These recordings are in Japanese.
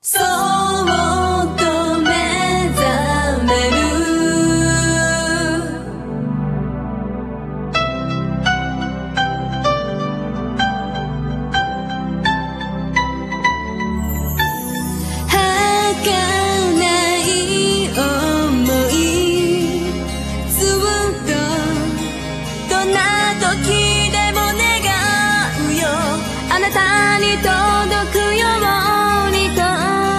そっと目覚める儚い想いずっとどんな時でも願うよあなたに届くようにと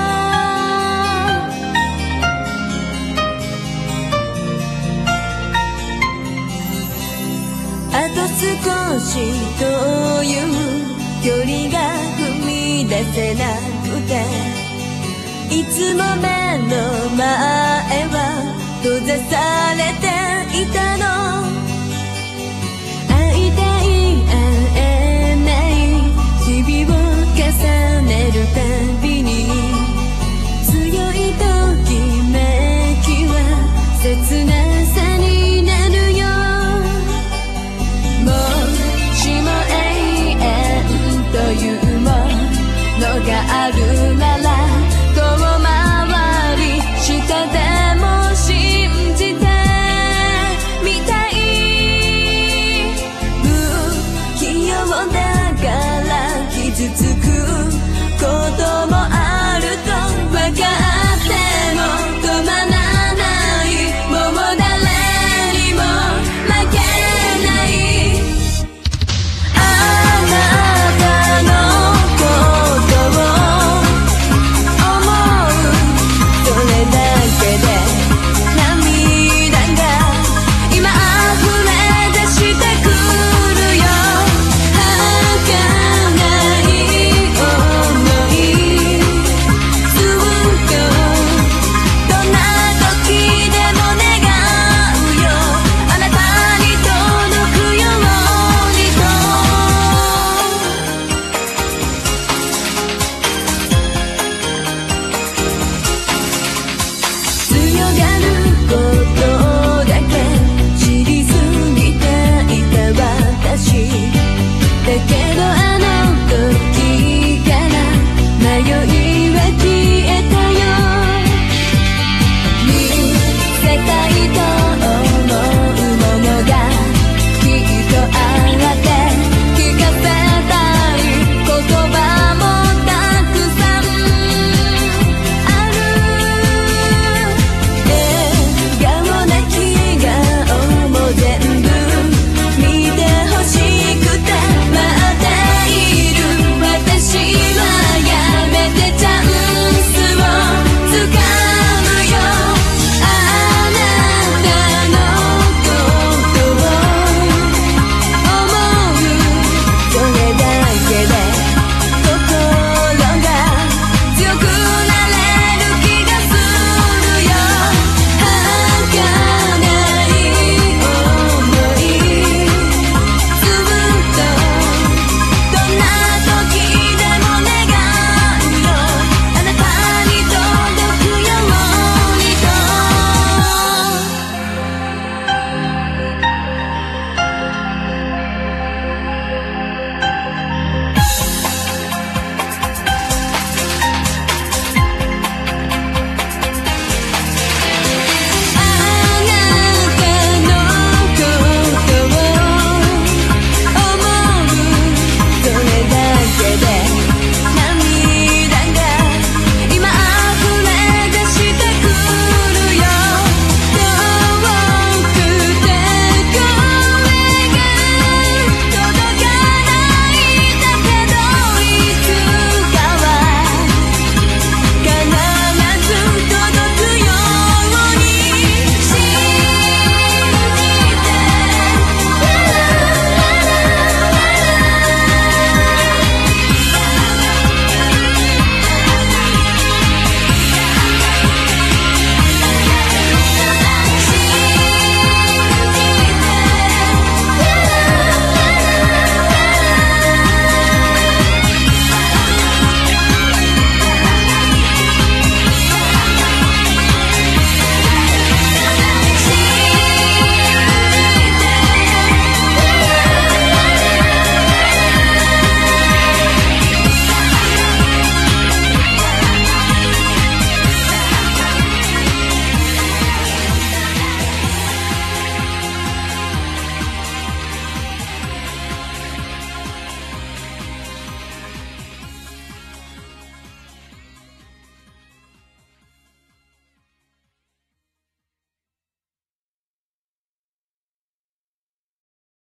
あと少しという距離が踏み出せなくていつも目の前は閉ざされていたの会いたい会えない日々を重ねるたびに強いときめきは切なさになるよもしも永遠というものがあるなら